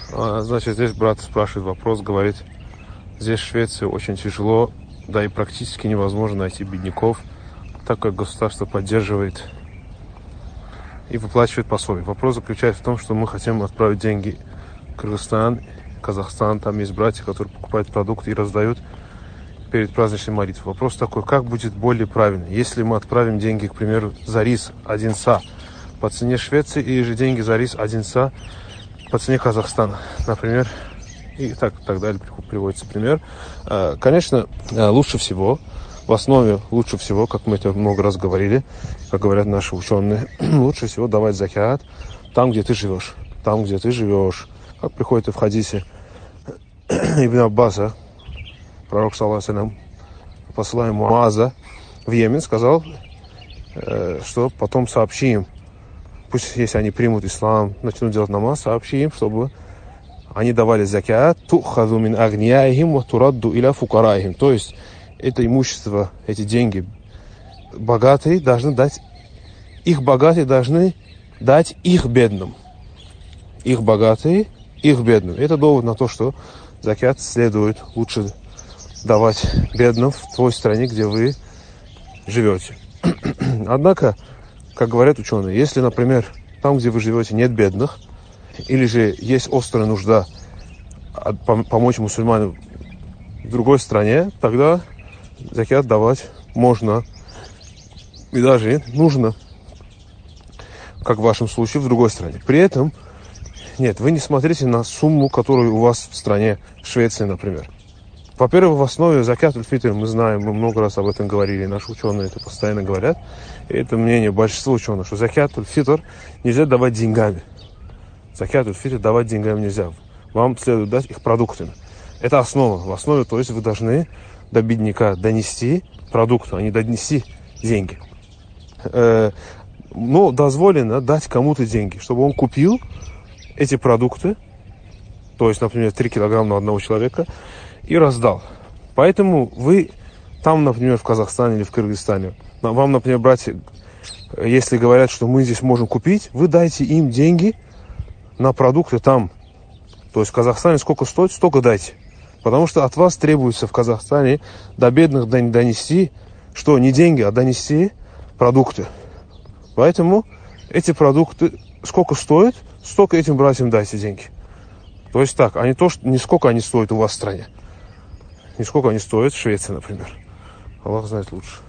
Значит, здесь брат спрашивает вопрос, говорит, здесь в Швеции очень тяжело, да и практически невозможно найти бедняков, так как государство поддерживает и выплачивает пособие. Вопрос заключается в том, что мы хотим отправить деньги в Кыргызстан, Казахстан. Там есть братья, которые покупают продукты и раздают перед праздничной молитвой. Вопрос такой, как будет более правильно, если мы отправим деньги, к примеру, за рис 1 са по цене Швеции, или же деньги за рис 1 са по цене Казахстана, например, и так далее приводится пример. Конечно, лучше всего, в основе лучше всего, как мы это много раз говорили, как говорят наши ученые, лучше всего давать закят там, где ты живешь. Там, где ты живешь. Как приходит в хадисе Ибн Аббаса, пророк, саллаллаху алейхи ва саллям, посылая Муаза в Йемен, сказал, что потом сообщи им, пусть если они примут ислам, начнут делать намаз, сообщи им, чтобы они давали закят, тухазу мин агнияихим ва турадду иля фукараихим. То есть это имущество, эти деньги богатые должны дать, их богатые должны дать их бедным. Их богатые, их бедным. Это довод на то, что закят следует лучше давать бедным в той стране, где вы живете. Однако, как говорят ученые, если, например, там, где вы живете, нет бедных, или же есть острая нужда помочь мусульманам в другой стране, тогда закят давать можно и даже нужно, как в вашем случае, в другой стране. При этом, нет, вы не смотрите на сумму, которую у вас в стране, в Швеции, например. Во-первых, в основе закят аль-фитр, мы знаем, мы много раз об этом говорили, наши ученые это постоянно говорят, и это мнение большинства ученых, что закят аль-фитр нельзя давать деньгами. Закят аль-фитр давать деньгами нельзя. Вам следует дать их продуктами. Это основа. В основе, то есть вы должны до бедняка донести продукты, а не донести деньги. Но дозволено дать кому-то деньги, чтобы он купил эти продукты, то есть, например, 3 килограмма на одного человека, и раздал. Поэтому вы там, например, в Казахстане или в Кыргызстане, вам, например, братья, если говорят, что мы здесь можем купить, вы дайте им деньги на продукты там. То есть в Казахстане сколько стоит, столько дайте. Потому что от вас требуется в Казахстане до бедных донести, что не деньги, а донести продукты. Поэтому эти продукты сколько стоят, столько этим братьям дайте деньги. То есть так, а не то, что не сколько они стоят у вас в стране. Не сколько они стоят в Швеции, например. Аллах знает лучше.